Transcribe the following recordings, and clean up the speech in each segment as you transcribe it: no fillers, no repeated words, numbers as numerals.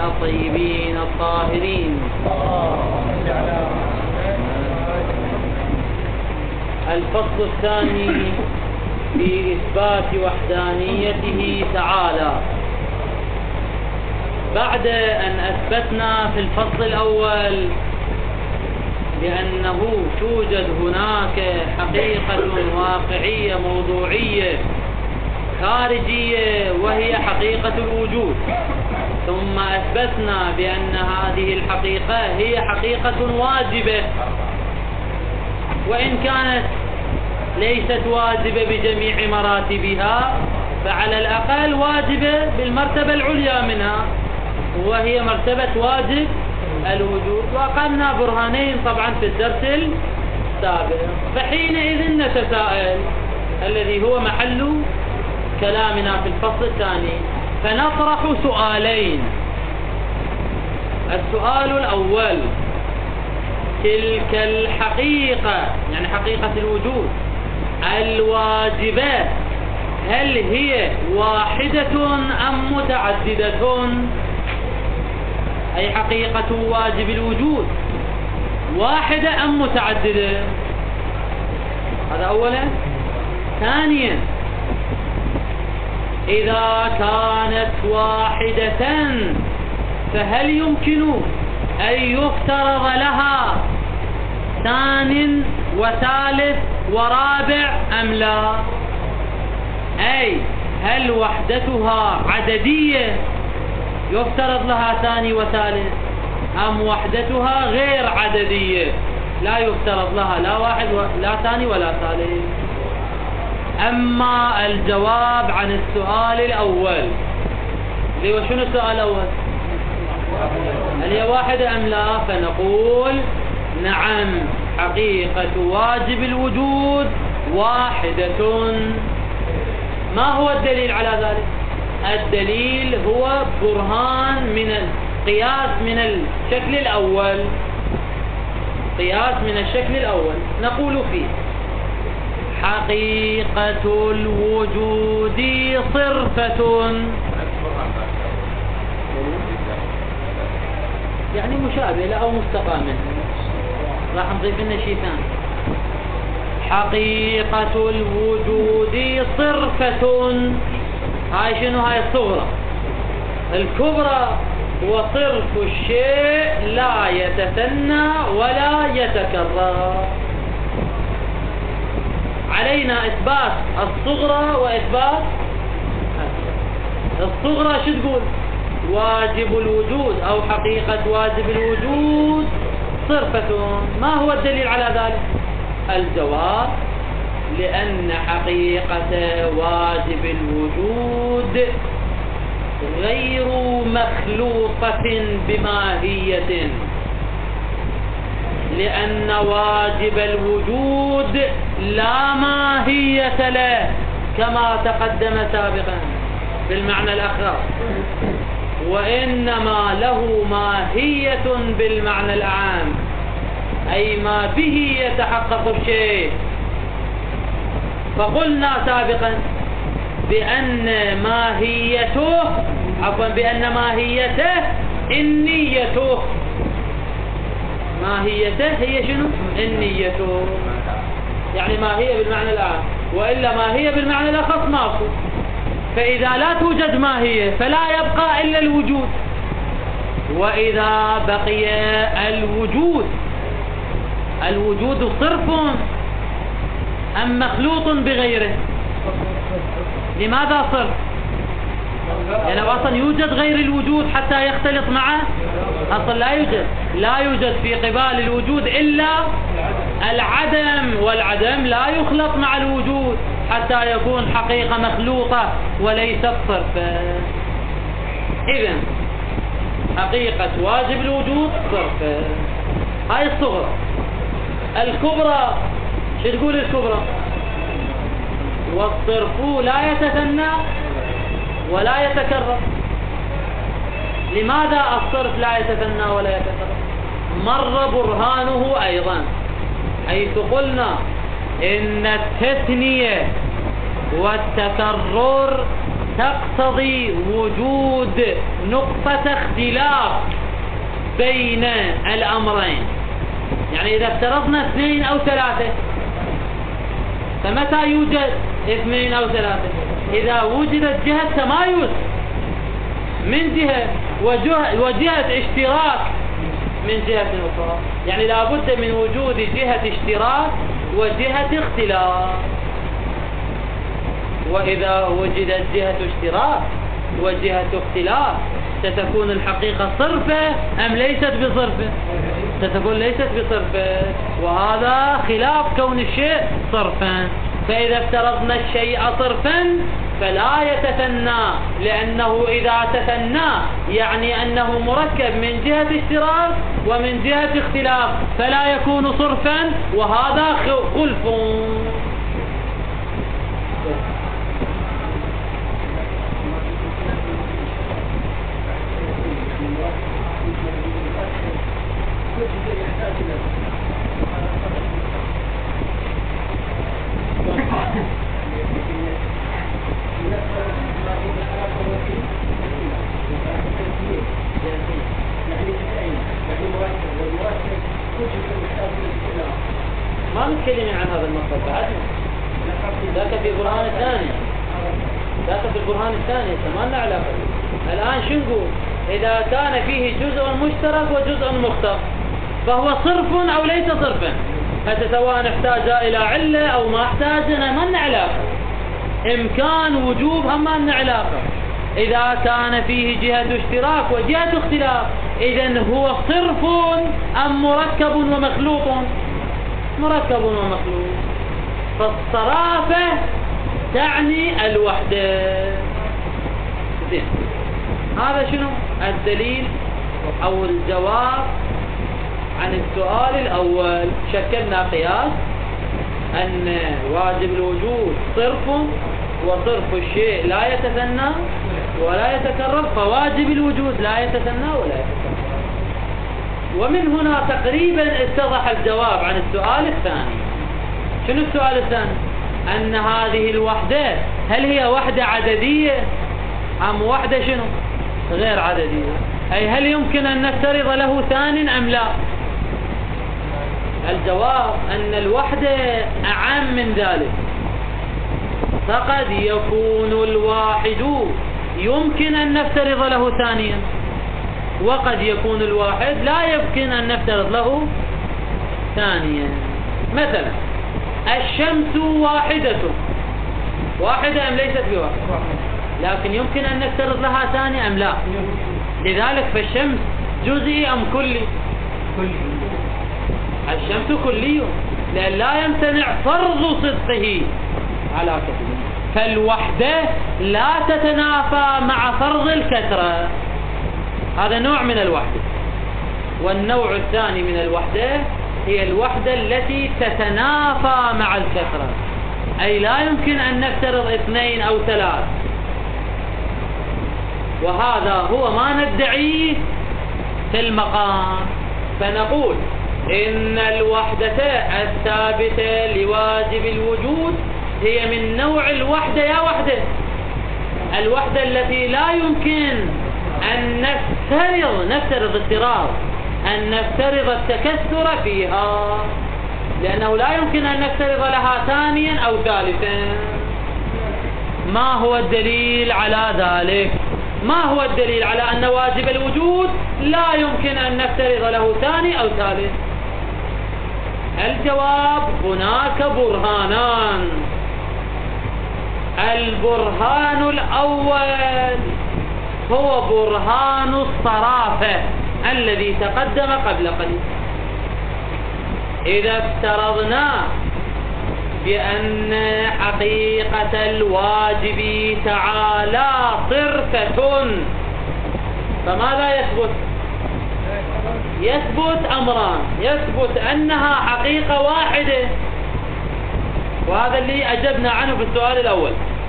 الطيبين الطاهرين. الفصل الثاني في إثبات وحدانيته تعالى. بعد أن أثبتنا في الفصل الأول بأنه توجد هناك حقيقة واقعية موضوعية خارجية وهي حقيقة الوجود، ثم أثبتنا بأن هذه الحقيقة هي حقيقة واجبة، وإن كانت ليست واجبة بجميع مراتبها فعلى الأقل واجبة بالمرتبة العليا منها وهي مرتبة واجب الوجود. وأقمنا برهانين طبعا في الدرس السابق. فحينئذ نتساءل، الذي هو محل كلامنا في الفصل الثاني، فنطرح سؤالين. السؤال الأول: تلك الحقيقة، يعني حقيقة الوجود الواجبة، هل هي واحدة أم متعددة؟ أي حقيقة واجب الوجود واحدة أم متعددة؟ هذا أولا. ثانيا: إذا كانت واحدة فهل يمكن أن يفترض لها ثان وثالث ورابع أم لا؟ أي هل وحدتها عددية يفترض لها ثاني وثالث، أم وحدتها غير عددية لا يفترض لها لا واحد لا ثاني ولا ثالث؟ أما الجواب عن السؤال الأول اللي هو شنو السؤال الأول؟ هل هي واحدة أم لا؟ فنقول نعم، حقيقة واجب الوجود واحدة. ما هو الدليل على ذلك؟ الدليل هو برهان من القياس من الشكل الأول. قياس من الشكل الأول نقول فيه: حقيقة الوجود صرفة، يعني مشابهة أو مستقامة. راح نضيف لنا شيء ثاني: حقيقة الوجود صرفة. هاي شنو؟ هاي الصغرى. الكبرى هو صرف الشيء لا يتثنى ولا يتكرر. علينا إثبات الصغرى وإثبات الصغرى. شو تقول؟ واجب الوجود أو حقيقة واجب الوجود صرفة. ما هو الدليل على ذلك؟ الجواب: لأن حقيقة واجب الوجود غير مخلوقة بماهية، لأن واجب الوجود لا ماهية له كما تقدم سابقا بالمعنى الأخر، وإنما له ماهية بالمعنى العام، أي ما به يتحقق الشيء. فقلنا سابقا بأن ماهيته النية. ماهيته هي شنو؟ النية، يعني ماهية بالمعنى العام، وإلا ماهية بالمعنى الأخص ماكو. فإذا لا توجد ماهية فلا يبقى إلا الوجود، وإذا بقي الوجود صرف أم مخلوط بغيره؟ لماذا صرف؟ يعني أصلا يوجد غير الوجود حتى يختلط معه؟ أصلا لا يوجد في قبال الوجود إلا العدم، والعدم لا يخلط مع الوجود حتى يكون حقيقة مخلوطة وليست صرفا. إذن حقيقة واجب الوجود صرفا. هاي الصغرى. الكبرى شو تقول الكبرى؟ والصرف لا يتثنى ولا يتكرر. لماذا الصرف لا يتثنى ولا يتكرر؟ مر برهانه أيضا، حيث قلنا إن التثنية والتكرر تقتضي وجود وجود نقطة اختلاف بين الأمرين. يعني إذا افترضنا 2 أو 3، فمتى يوجد 2 أو 3؟ إذا وجدت جهة تمايز من جهة وجهة اشتراك من جهة أخرى. يعني لا بد من وجود جهة اشتراك وجهة اختلاف. وإذا وجدت جهة اشتراك وجهة اختلاف ستكون الحقيقة صرفة أم ليست بصرفة؟ ستكون ليست بصرفة، وهذا خلاف كون الشيء صرفا. فإذا افترضنا الشيء صرفا فلا يتثنى، لأنه إذا تثنى يعني أنه مركب من جهة اشتراك ومن جهة اختلاف، فلا يكون صرفا، وهذا خلف. ما نتكلم عن هذا المطلب بعد، ذاك في البرهان الثاني، ذاك في البرهان الثاني ما لنا علاقة. الآن شو نقول؟ إذا كان فيه جزء مشترك وجزء مختص فهو صرف أو ليس صرفا، حتى سواء احتاج إلى علة أو ما احتاج ما لنا علاقة. إمكان وجوب هم ما لنا علاقة. إذا كان فيه جهة اشتراك وجهة اختلاف إذن هو صرف أم مركب ومخلوط؟ مركب ومخلوط. فالصرافة تعني الوحدة. زين، هذا شنو الدليل أو الجواب عن السؤال الأول. شكلنا قياس أن واجب الوجود صرف، وصرف الشيء لا يتثنى ولا يتكرر، فواجب الوجود لا يتثنى ولا يتكرر. ومن هنا تقريبا اتضح الجواب عن السؤال الثاني. شنو السؤال الثاني؟ أن هذه الوحدة هل هي وحدة عددية أم وحدة شنو غير عددية؟ أي هل يمكن أن نفترض له ثان أم لا؟ الجواب أن الوحدة أعم من ذلك. فقد يكون الواحد يمكن أن نفترض له ثانيا، وقد يكون الواحد لا يمكن أن نفترض له ثانيا. مثلا الشمس واحدة أم ليست بواحدة؟ لكن يمكن أن نفترض لها ثاني أم لا؟ لذلك فالشمس جزئي أم كلي؟ الشمس كلي، لأن لا يمتنع فرض صدقه على كثير. فالوحدة لا تتنافى مع فرض الكثرة. هذا نوع من الوحدة. والنوع الثاني من الوحدة هي الوحدة التي تتنافى مع الكثرة، أي لا يمكن أن نفترض 2 أو 3. وهذا هو ما ندعيه في المقام. فنقول إن الوحدة الثابتة لواجب الوجود هي من نوع الوحدة. يا وحدة الوحدة التي لا يمكن أن نفترض افتراض أن نفترض التكثر فيها، لأنه لا يمكن أن نفترض لها ثانيا أو ثالثا. ما هو الدليل على ذلك؟ ما هو الدليل على أن واجب الوجود لا يمكن أن نفترض له ثاني أو ثالث؟ الجواب هناك برهانان. البرهان الأول هو برهان الصرافة الذي تقدم قبل قليل. إذا افترضنا بأن حقيقة الواجب تعالى صرفة، فماذا يثبت؟ يثبت أمران. يثبت أنها حقيقة واحدة، وهذا اللي أجبنا عنه في السؤال الأول.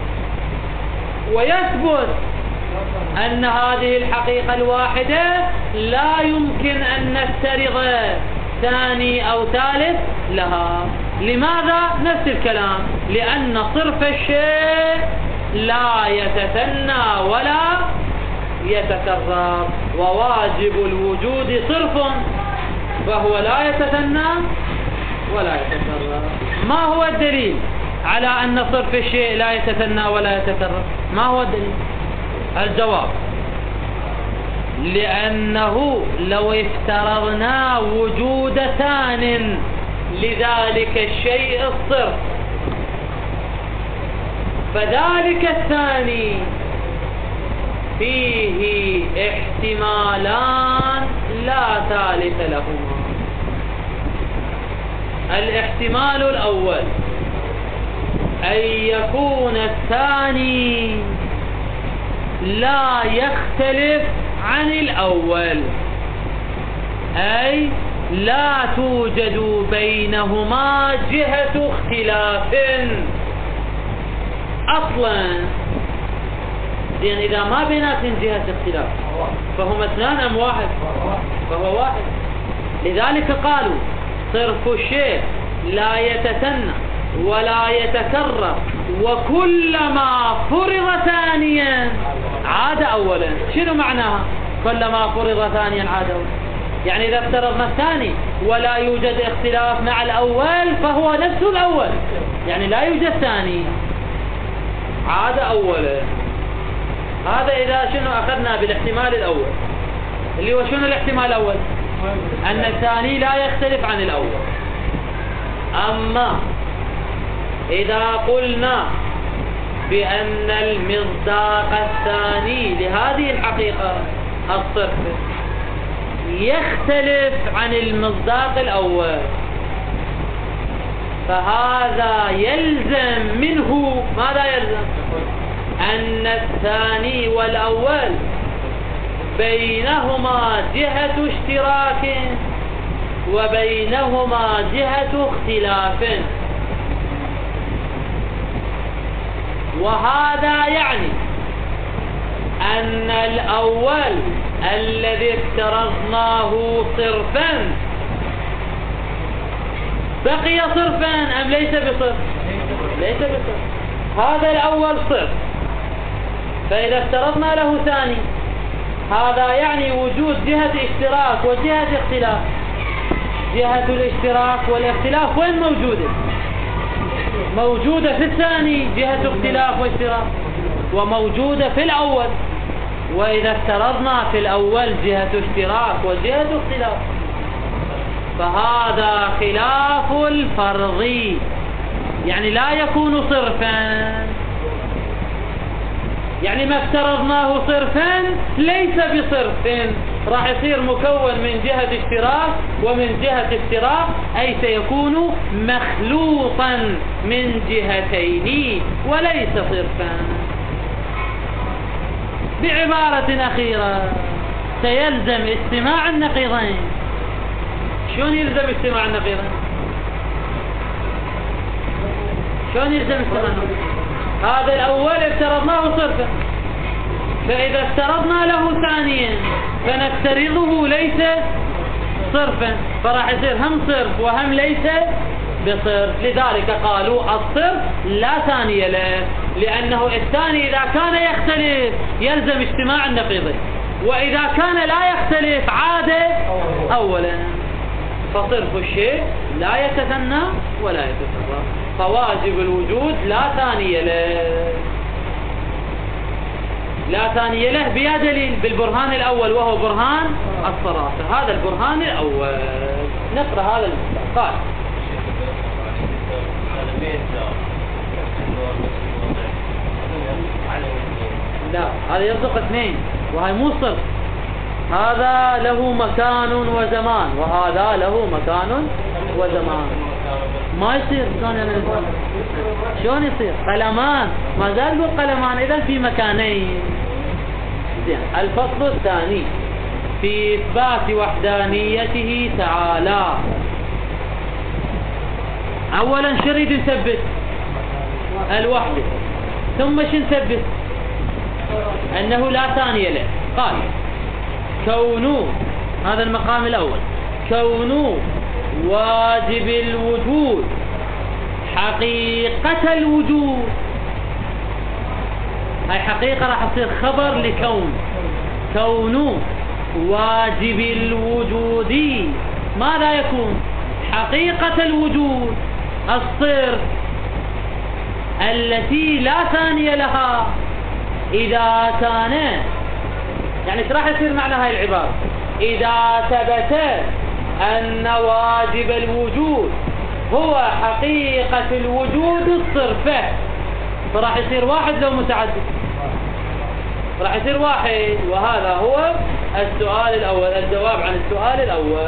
ويثبت أن هذه الحقيقة الواحدة لا يمكن أن نفترض ثاني أو ثالث لها. لماذا؟ نفس الكلام، لأن صرف الشيء لا يتثنى ولا يتكرر، وواجب الوجود صرف فهو لا يتثنى ولا يتكرر. ما هو الدليل على أن صرف الشيء لا يتثنى ولا يتكرر؟ ما هو الدليل؟ الجواب: لأنه لو افترضنا وجود ثان لذلك الشيء الصرف، فذلك الثاني فيه احتمالان لا ثالث لهما. الاحتمال الأول أن يكون الثاني لا يختلف عن الأول، أي لا توجد بينهما جهة اختلاف أصلا. لأن إذا ما بيناتهم جهة اختلاف فهما اثنان أم واحد؟ فهو واحد. لذلك قالوا صرف الشيء لا يتثنى ولا يتكرر، وكلما فرض ثانيا عاد أولا. شنو معناها كلما فرض ثانيا عاد أولا؟ يعني إذا افترضنا الثاني ولا يوجد اختلاف مع الأول فهو نفس الأول، يعني لا يوجد ثاني عاد أولا. هذا إذا شنو أخذنا بالاحتمال الأول، اللي هو شنو الاحتمال الأول؟ أن الثاني لا يختلف عن الأول. أما إذا قلنا بأن المصداق الثاني لهذه الحقيقة الصرف يختلف عن المصداق الأول، فهذا يلزم منه ماذا يلزم؟ أن الثاني والأول بينهما جهة اشتراك وبينهما جهة اختلاف. وهذا يعني أن الأول الذي افترضناه صرفا بقي صرفا أم ليس بصرف؟ ليس بصرف. هذا الأول صرف، فإذا افترضنا له ثاني هذا يعني وجود جهة اشتراك وجهة اختلاف. جهة الاشتراك والاختلاف وين موجودة؟ موجودة في الثاني جهة اختلاف واشتراك، وموجودة في الأول. وإذا افترضنا في الأول جهة اشتراك وجهة اختلاف فهذا خلاف الفرضي، يعني لا يكون صرفا. يعني ما افترضناه صرفا ليس بصرف، راح يصير مكون من جهة اشتراك ومن جهة افتراق، أي سيكون مخلوطا من جهتين وليس صرفا. بعبارة أخيرة سيلزم استماع النقيضين. شلون يلزم استماع النقيضين؟ شلون يلزم استماع النقيضين؟ هذا الأول افترضناه صرفا، فإذا افترضنا له ثانيا فنفترضه ليس صرفا، فراح يصير هم صرف وهم ليس بصرف. لذلك قالوا الصرف لا ثاني له، لأنه الثاني إذا كان يختلف يلزم اجتماع النقيضين، وإذا كان لا يختلف عاد أولا. فصرف الشيء لا يتثنى ولا يتكرر، فواجب الوجود لا ثاني له. لا ثاني له بيا دليل بالبرهان الأول وهو برهان الصرافة. هذا البرهان الأول. نقرأ هذا المثال. قال لا، هذا يصدق اثنين وهي مو صرف. هذا له مكان وزمان وهذا له مكان وزمان. ما يصير شلون يصير؟ قلمان، ما زال بالقلمان، إذا في مكانين. زين. الفصل الثاني في إثبات وحدانيته تعالى. أولا شريد نثبت الوحدة، ثم نثبت أنه لا ثاني له. قال كون، هذا المقام الأول، كون واجب الوجود حقيقة الوجود. هاي حقيقة راح تصير خبر لكون، كون واجب الوجود ماذا يكون؟ حقيقة الوجود الصرف التي لا ثانية لها. إذا كان يعني ايش راح يصير معنى هاي العبارة؟ إذا ثبت أن واجب الوجود هو حقيقة الوجود الصرفة، فراح يصير واحد لو متعدد؟ راح يصير واحد. وهذا هو السؤال الأول، الجواب عن السؤال الأول.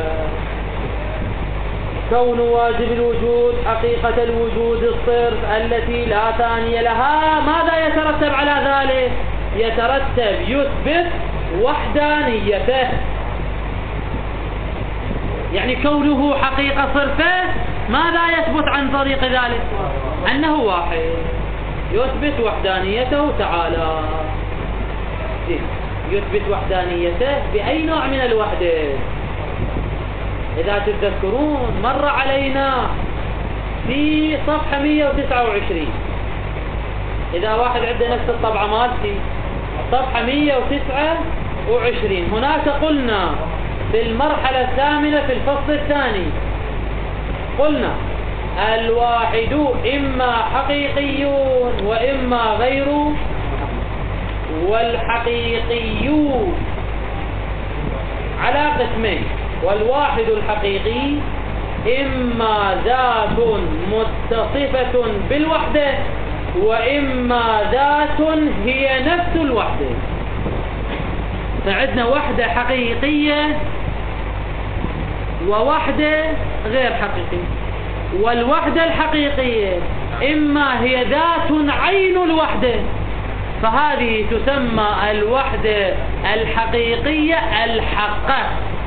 كون واجب الوجود حقيقة الوجود الصرف التي لا ثانية لها، ماذا يترتب على ذلك؟ يترتب يثبت وحدانيته. يعني كونه حقيقة صرفة ماذا يثبت عن طريق ذلك؟ أنه واحد، يثبت وحدانيته تعالى. يثبت وحدانيته بأي نوع من الوحدة؟ إذا تتذكرون مر علينا في صفحة 129، إذا واحد عنده نفس الطبعة مالتي صفحة 129، هناك قلنا في المرحلة الثامنة في الفصل الثاني، قلنا الواحد إما حقيقي وإما غير، والحقيقي على قسمين. والواحد الحقيقي إما ذات متصفة بالوحدة وإما ذات هي نفس الوحدة. فعندنا وحدة حقيقية ووحدة غير حقيقية. والوحدة الحقيقية إما هي ذات عين الوحدة، فهذه تسمى الوحدة الحقيقية الحقة،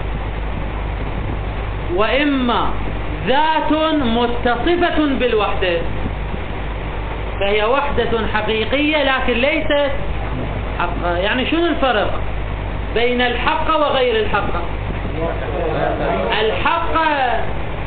وإما ذات متصفة بالوحدة، فهي وحدة حقيقية لكن ليست حقة. يعني شنو الفرق بين الحقة وغير الحقة؟ الحقة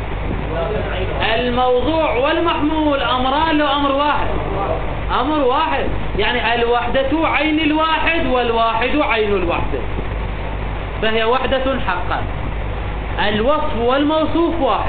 الموضوع والمحمول أمران لو أمر واحد؟ أمر واحد. يعني الوحدة عين الواحد والواحد عين الوحدة، فهي وحدة حقة. الوصف والموصوف واحد.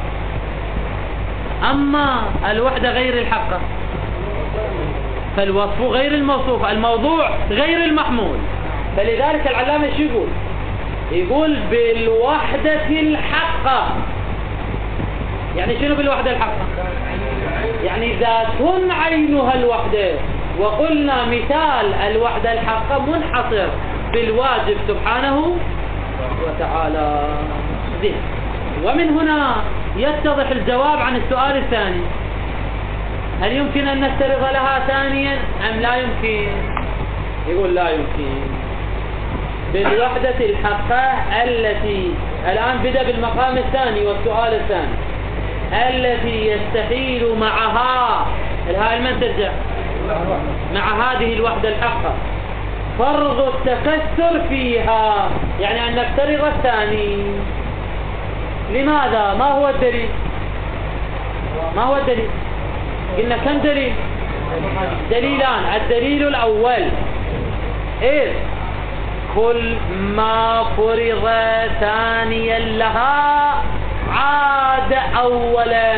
أما الوحدة غير الحقة فالوصف غير الموصوف، الموضوع غير المحمول. فلذلك العلامة شو يقول؟ يقول بالوحدة الحقة. يعني شنو بالوحدة الحقة؟ يعني ذات عينها الوحدة. وقلنا مثال الوحدة الحقة منحصر بالواجب سبحانه وتعالى. ومن هنا يتضح الجواب عن السؤال الثاني: هل يمكن أن نفترض لها ثانيا أم لا يمكن؟ يقول لا يمكن. بالوحدة الحقة التي الآن بدأ بالمقام الثاني والسؤال الثاني، التي يستحيل معها الهاء من ترجع مع هذه الوحدة الحقة فرض التكسر فيها، يعني أن نفترض الثاني. لماذا؟ ما هو الدليل؟ ما هو الدليل؟ قلنا كم دليل؟ دليلان. الدليل الأول إذ كل ما فرض ثانيا لها عاد أولا.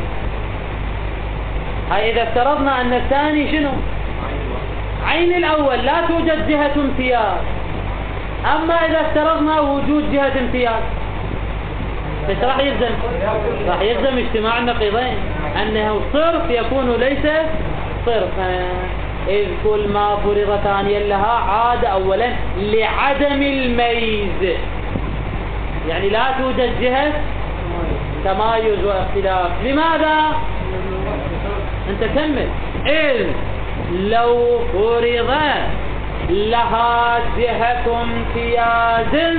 هاي إذا افترضنا أن الثاني شنو؟ عين الأول، لا توجد جهة امتياز. أما إذا افترضنا وجود جهة امتياز ايش راح يلزم؟ راح يلزم اجتماع النقيضين، أنه صرف يكون ليس صرفا. إذ كل ما فرض ثانيا لها عاد أولا لعدم الميز، يعني لا توجد جهة تمايز واختلاف. لماذا؟ أنت كمل. إذ لو فرض لها جهة امتياز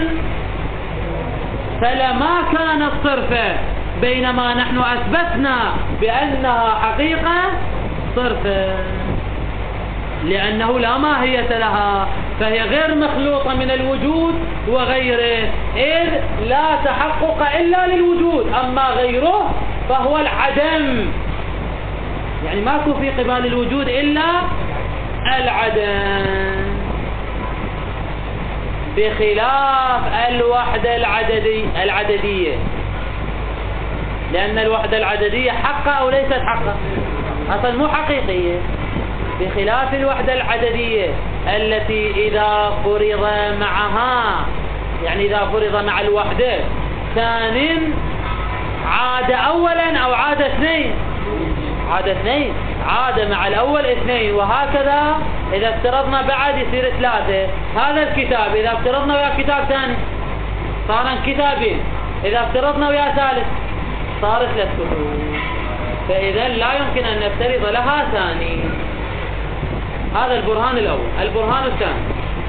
فلما كانت صرفة، بينما نحن أثبتنا بأنها حقيقة صرفة، لأنه لا ماهية لها، فهي غير مخلوطة من الوجود وغيره، إذ لا تحقق إلا للوجود، أما غيره فهو العدم، يعني ماكو في قبال الوجود إلا العدم. بخلاف الوحدة العددية، لأن الوحدة العددية حقة أو ليست حقة؟ أصلا مو حقيقية، بخلاف الوحدة العددية التي إذا فرض معها، يعني إذا فرض مع الوحدة ثان عاد أولا أو عاد اثنين، عاد اثنين، عاد مع الأول اثنين، وهكذا إذا افترضنا بعد يصير ثلاثة. هذا الكتاب إذا افترضنا ويا كتاب ثاني صار كتابين، إذا افترضنا ويا ثالث صار 3 كتب، فإذا لا يمكن أن نفترض لها ثاني. هذا البرهان الأول. البرهان الثاني،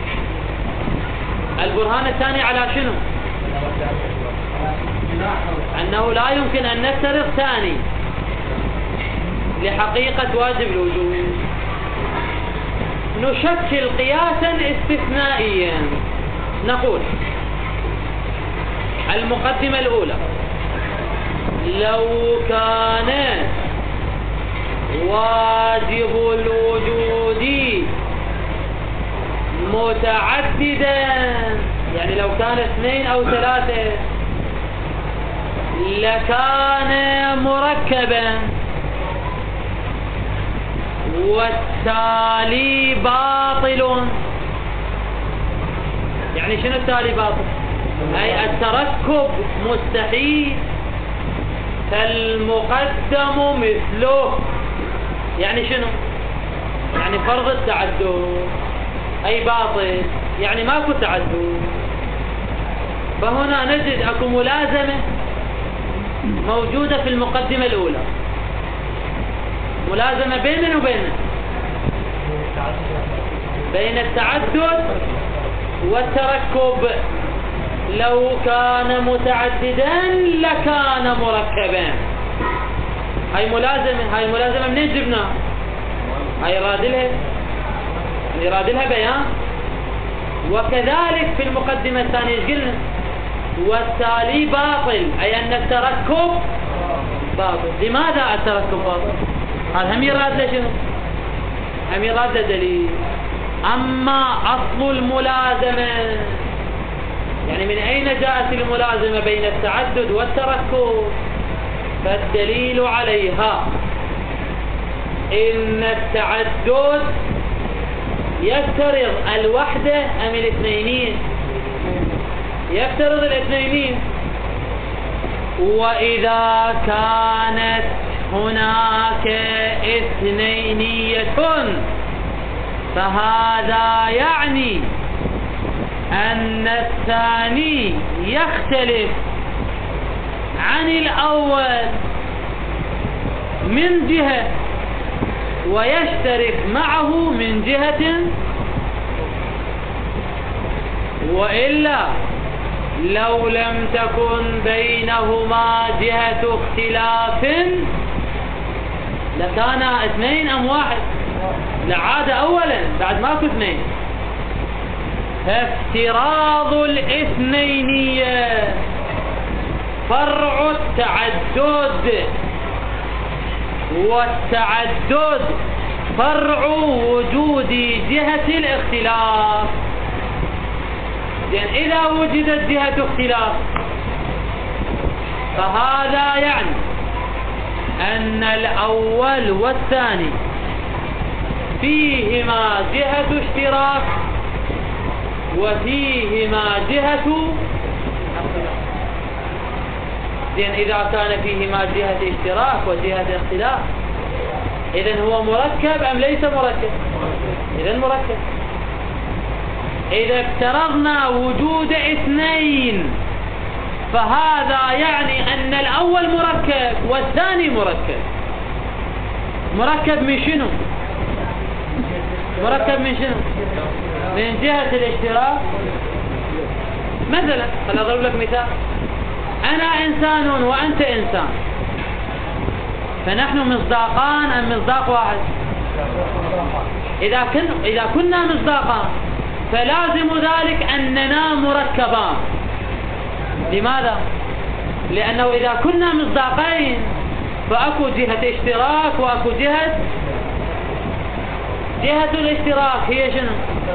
البرهان الثاني على شنو؟ أنه لا يمكن أن نفترض ثاني لحقيقة واجب الوجود. نشكل قياسا استثنائيا، نقول المقدمة الأولى: لو كان واجب الوجود متعددا، يعني لو كان 2 أو 3 لكان مركبا، والتالي باطل. يعني شنو التالي باطل؟ أي التركب مستحيل، فالمقدم مثله. يعني شنو؟ يعني فرض التعدد، أي باطل، يعني ماكو تعدد. فهنا نجد اكو ملازمة موجودة في المقدمة الأولى، ملازمة بين من وبين؟ بين التعدد والتركب. لو كان متعددا لكان مركبا. هاي ملازمة منين جبنا؟ هاي رادلها بيان. وكذلك في المقدمة الثانية قلنا والتالي باطل، أي أن التركب باطل. لماذا التركب باطل؟ هذا هم يراد له شنو؟ هم يراد له دليل. أما أصل الملازمة، يعني من أين جاءت الملازمة بين التعدد والتركب؟ فالدليل عليها إن التعدد يفترض الوحدة أم الاثنينين؟ يفترض الاثنينين. وإذا كانت هناك اثنينية فهذا يعني أن الثاني يختلف عن الأول من جهة ويشترك معه من جهة، وإلا لو لم تكن بينهما جهة اختلاف لكان 2 أم 1، لعاد أولا بعد ماكو 2. فافتراض الاثنينية فرع التعدد، والتعدد فرع وجود جهة الاختلاف. لأن إذا وجدت جهة اختلاف فهذا يعني أن الأول والثاني فيهما جهة اشتراك وفيهما جهة اختلاف. لأن إذا كان فيهما جهة اشتراك وجهة اختلاف إذن هو مركب أم ليس مركب؟ إذن مركب. إذا افترضنا وجود 2 فهذا يعني أن الأول مركب والثاني مركب. مركب من شنو؟ مركب من شنو؟ من جهة الاشتراك. مثلا أضرب لك مثال: أنا إنسان وأنت إنسان، فنحن مصداقان أم مصداق واحد؟ إذا كنا مصداقان فلازم ذلك أننا مركبان. لماذا؟ لأنه إذا كنا مصداقين فأكو جهة اشتراك وأكو جهة الاشتراك هي شنو؟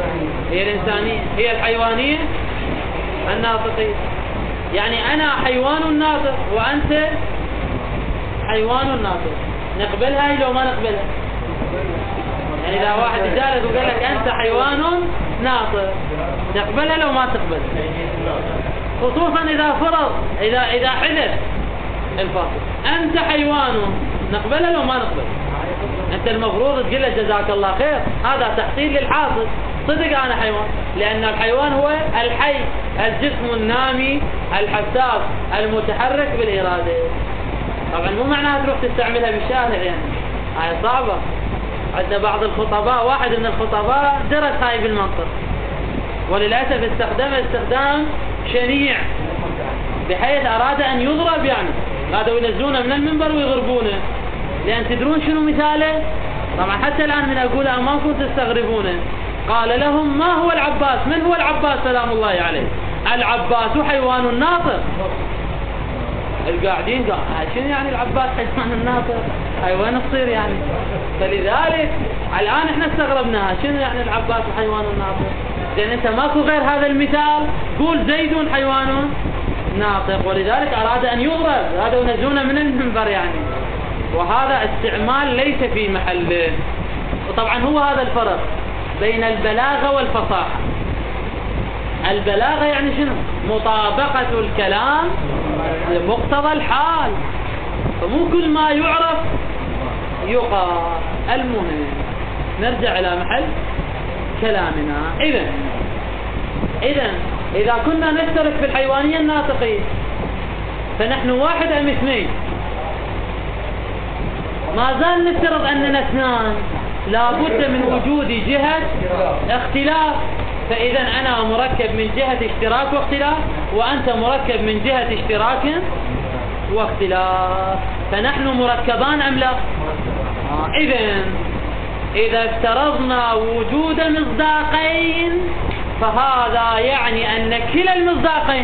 هي الإنسانية، هي الحيوانية الناطقية. يعني أنا حيوان ناطق وأنت حيوان ناطق، نقبلها لو ما نقبلها؟ يعني إذا واحد جالس وقال لك أنت حيوان ناطق، تقبلها لو ما تقبل؟ خصوصا إذا فرض، إذا حدث الفاصل أنت حيوان، نقبلها لو ما نقبل؟ أنت المفروض تقول له جزاك الله خير، هذا تحصيل للحاصل، صدق أنا حيوان، لأن الحيوان هو الحي، الجسم النامي الحساس المتحرك بالإرادة. طبعا مو معناها تروح تستعملها بالشارع، يعني هاي صعبة. عندنا بعض الخطباء، واحد من الخطباء درس هاي بالمنطق، وللأسف استخدمها استخدام شنيع، بحيث أراد أن يضرب، يعني قادوا ينزلونه من المنبر ويضربونه. لأن تدرون شنو مثاله؟ طبعا حتى الآن من أقولها أمامكم تستغربونه. قال لهم ما هو العباس؟ من هو العباس سلام الله عليه؟ العباس حيوان ناطق. القاعدين قال شنو يعني العباس حيوان ناطق؟ حيوان تصير يعني. فلذلك الآن احنا استغربناها، شنو يعني العباس حيوان ناطق؟ لأن انت ماكو غير هذا المثال، قول زيد حيوان ناطق، ولذلك أراد أن يضرب، هذا ونزلونه من المنبر يعني. وهذا استعمال ليس في محله. وطبعا هو هذا الفرق بين البلاغة والفصاحة. البلاغة يعني شنو؟ مطابقة الكلام لمقتضى الحال، فمو كل ما يعرف يقال. المهم نرجع إلى محل كلامنا. إذن إذا كنا نشترك في الحيوانية الناطقية فنحن واحد أم اثنين؟ ما زال نفترض أننا اثنان، لا بد من وجود جهة اختلاف. فإذا أنا مركب من جهة اشتراك واختلاف، وأنت مركب من جهة اشتراك واختلاف، فنحن مركبان أم لا؟ إذا افترضنا وجود مصداقين فهذا يعني أن كلا المصداقين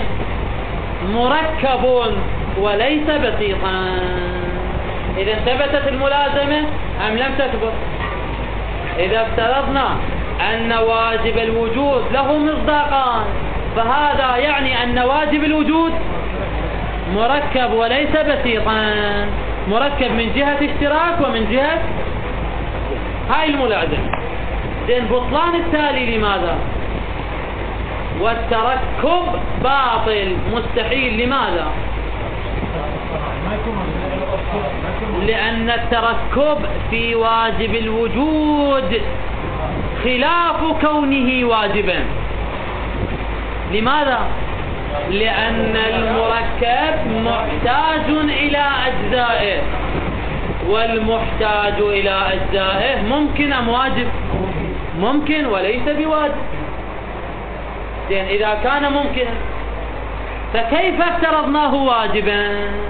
مركب وليس بسيطا. إذا ثبتت الملازمة أم لم تثبت؟ إذا افترضنا أن واجب الوجود له مصداقان فهذا يعني أن واجب الوجود مركب وليس بسيطا، مركب من جهة اشتراك ومن جهة هاي الملازمة. زين بطلان التالي لماذا؟ والتركب باطل مستحيل. لماذا؟ لأن التركب في واجب الوجود خلاف كونه واجبا. لماذا؟ لأن المركب محتاج إلى أجزائه، والمحتاج إلى أجزائه ممكن أم واجب؟ ممكن وليس بواجب. زين إذا كان ممكن فكيف افترضناه واجبا؟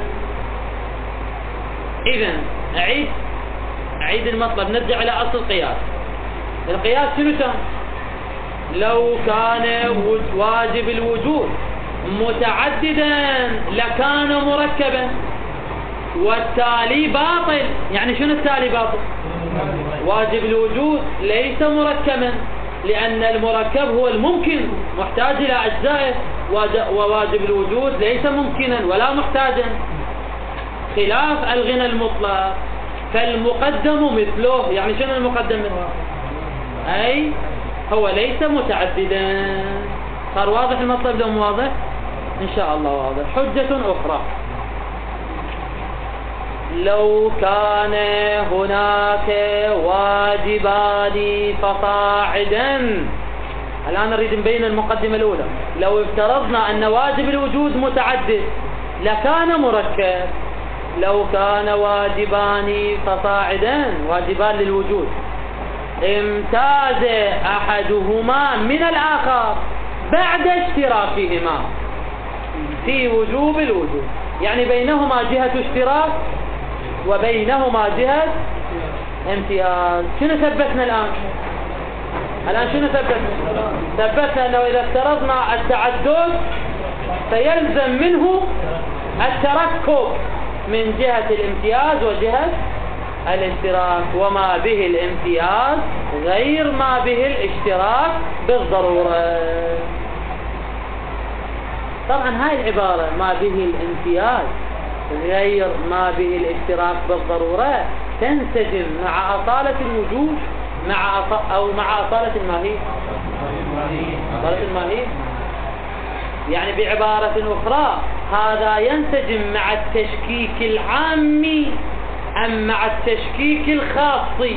إذن أعيد المطلب، نرجع إلى أصل القياس. القياس شنو كان؟ لو كان واجب الوجود متعددا لكان مركبا، والتالي باطل. يعني شنو التالي باطل؟ واجب الوجود ليس مركبا، لأن المركب هو الممكن محتاج إلى أجزائه، وواجب الوجود ليس ممكنا ولا محتاجا، خلاف الغنى المطلق. فالمقدم مثله. يعني شنو المقدم مثله؟ أي هو ليس متعددا. صار واضح المطلب لو مو واضح؟ إن شاء الله واضح. حجة أخرى: لو كان هناك واجبان فصاعدا. الآن نريد نبين المقدمة الأولى. لو افترضنا أن واجب الوجود متعدد لكان مركب. لو كان واجبان فصاعدا، واجبان للوجود، امتاز أحدهما من الآخر بعد اشتراكهما في وجوب الوجود. يعني بينهما جهة اشتراك وبينهما جهة امتياز. شنو ثبتنا الآن شنو ثبتنا؟ ثبتنا أنه إذا افترضنا التعدد فيلزم منه التركب من جهة الامتياز وجهة الاشتراك وما به الامتياز غير ما به الاشتراك بالضرورة. طبعا هاي العبارة ما به الامتياز غير ما به الاشتراك بالضرورة تنسجم مع أصالة الوجود مع أصالة الماهية. أصالة الماهية يعني بعبارة أخرى هذا ينسجم مع التشكيك العامي أم مع التشكيك الخاصي؟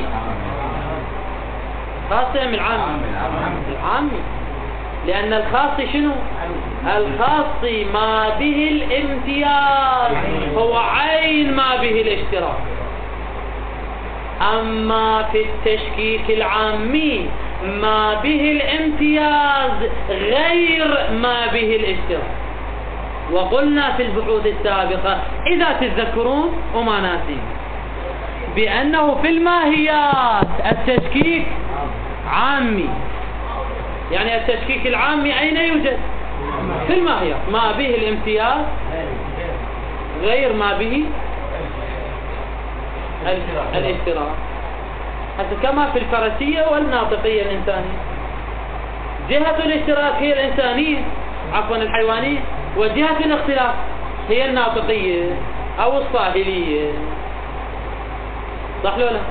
خاصي أم العامي؟ العامي، لأن الخاصي شنو؟ الخاصي ما به الامتياز هو عين ما به الاشتراك. أما في التشكيك العامي ما به الامتياز غير ما به الاشتراك. وقلنا في البحوث السابقة إذا تتذكرون وما ناسين بأنه في الماهيات التشكيك عامي. يعني التشكيك العامي أين يوجد؟ في الماهيات ما به الامتياز غير ما به الاشتراك. حتى كما في الفرسية والناطقية الإنسانية، جهة الاشتراك هي الإنسانية الحيوانية، وجهة الاختلاف هي الناطقية أو الصاهلية. صح لو لا؟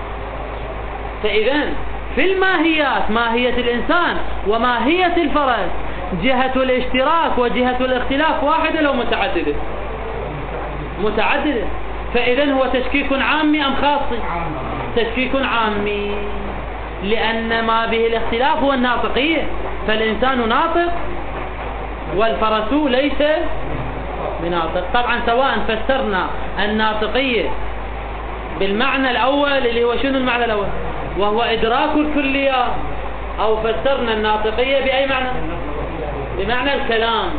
فإذن في الماهيات ماهية الإنسان وماهية الفرس جهة الاشتراك وجهة الاختلاف واحدة لو متعددة؟ متعددة. فإذن هو تشكيك عامي أم خاصي؟ تشكيك عامي، لأن ما به الاختلاف هو الناطقية، فالإنسان ناطق والفرس ليس بناطق. طبعا سواء فسرنا الناطقية بالمعنى الأول اللي هو شنو المعنى الأول وهو إدراك الكليات، أو فسرنا الناطقية بأي معنى؟ بمعنى الكلام.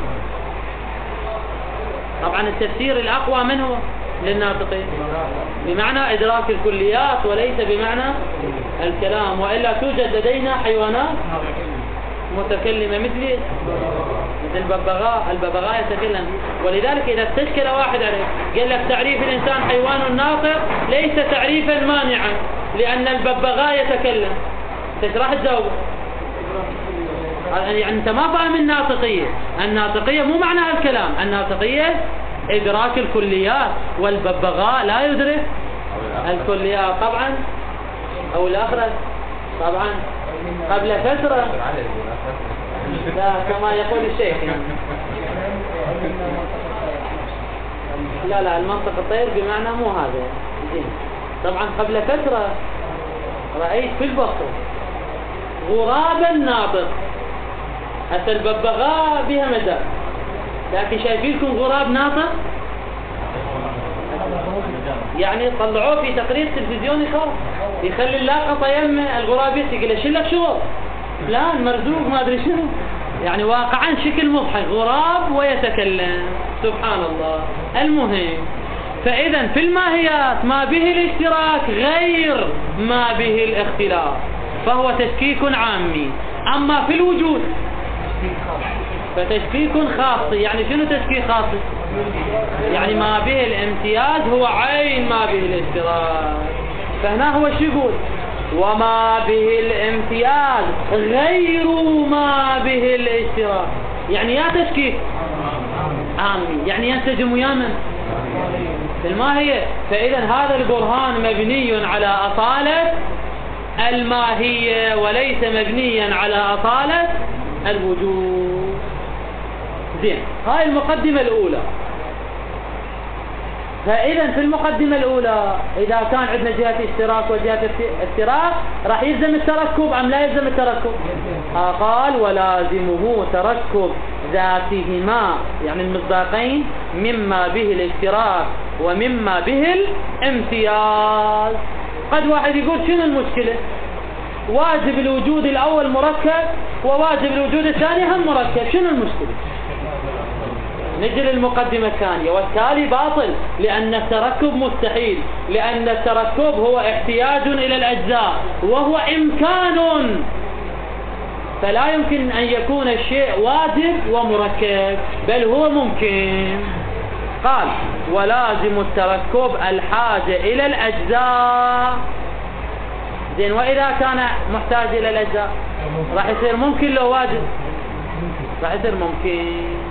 طبعا التفسير الأقوى من هو للناطقية بمعنى إدراك الكليات وليس بمعنى الكلام، وإلا توجد لدينا حيوانات متكلمة مثل الببغاء يتكلم. ولذلك إذا استشكل واحد عليه قال لك تعريف الإنسان حيوان ناطق ليس تعريفا مانعا لأن الببغاء يتكلم، انت راح تجاوب؟ يعني أنت ما فاهم الناطقية. الناطقية مو معناها الكلام، الناطقية إدراك الكليات، والببغاء لا يدرك الكليات. طبعا أو الآخرة طبعا قبل فترة لا كما يقول الشيخ يعني. لا المنطق الطير بمعنى مو هذا. طبعا قبل فترة رأيت في البصرة غرابا ناطق. حتى الببغاء بها مجال، لكن شايفينكم غراب ناطق يعني طلعوه في تقرير تلفزيوني خاص يخلي اللاقطة يم الغراب يقول له شلك شغل فلان مرزوق ما ادري شنو، يعني واقعا شكل مضحك غراب ويتكلم. سبحان الله. المهم فإذا في الماهيات ما به الاشتراك غير ما به الاختلاف فهو تشكيك عامي. أما في الوجود فتشكيك خاصي. يعني شنو تشكيك خاصي؟ يعني ما به الامتياز هو عين ما به الاشتراك. فهنا هو شو يقول؟ وما به الامتياز غير ما به الاشتراك. يعني يا تشكيك عامي يعني ينسجم ويا من؟ في الماهية. فإذا هذا البرهان مبني على أصالة الماهية وليس مبنيا على أصالة الوجود. زين، هاي المقدمة الأولى. فإذا في المقدمة الأولى إذا كان عندنا جهة اشتراك وجهة افتراق راح يلزم التركب أم لا يلزم التركب؟ قال ولازمه تركب ذاتهما يعني المصداقين مما به الاشتراك ومما به الامتياز. قد واحد يقول شنو المشكلة؟ واجب الوجود الأول مركب وواجب الوجود الثاني هم مركب، شنو المشكلة؟ نجي للمقدمة الثانية والتالي باطل لأن التركب مستحيل، لأن التركب هو احتياج إلى الأجزاء وهو إمكان، فلا يمكن أن يكون الشيء واجب ومركب بل هو ممكن. قال ولازم التركب الحاجة إلى الأجزاء. زين وإذا كان محتاج إلى الأجزاء راح يصير ممكن لو واجب، راح يصير ممكن.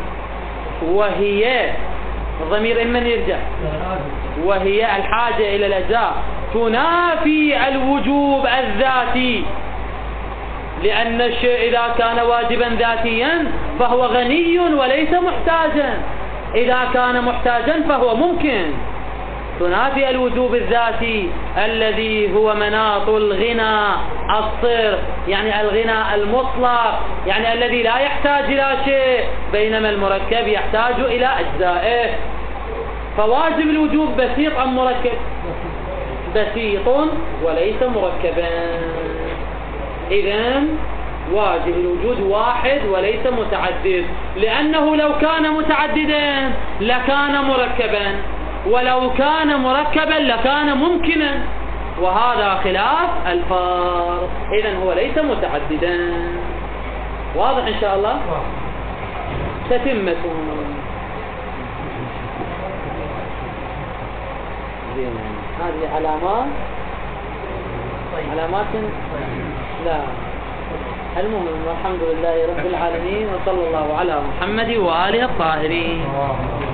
وهي الضمير إمن يرجع، وهي الحاجة إلى الأجزاء تنافي الوجوب الذاتي، لأن الشيء إذا كان واجبا ذاتيا فهو غني وليس محتاجا، إذا كان محتاجا فهو ممكن. تنافي الوجوب الذاتي الذي هو مناط الغنى الصرف، يعني الغنى المطلق، يعني الذي لا يحتاج إلى شيء، بينما المركب يحتاج إلى أجزائه. فواجب الوجوب بسيط أم مركب؟ بسيط وليس مركبا. إذن واجب الوجود واحد وليس متعدد، لأنه لو كان متعددا لكان مركبا، ولو كان مركبا لكان ممكنا، وهذا خلاف الفارق. إذن هو ليس متعددا. واضح إن شاء الله؟ تتمة. هذه علامات لا. المهم والحمد لله رب العالمين، وصلى الله على محمد وآله الطاهرين.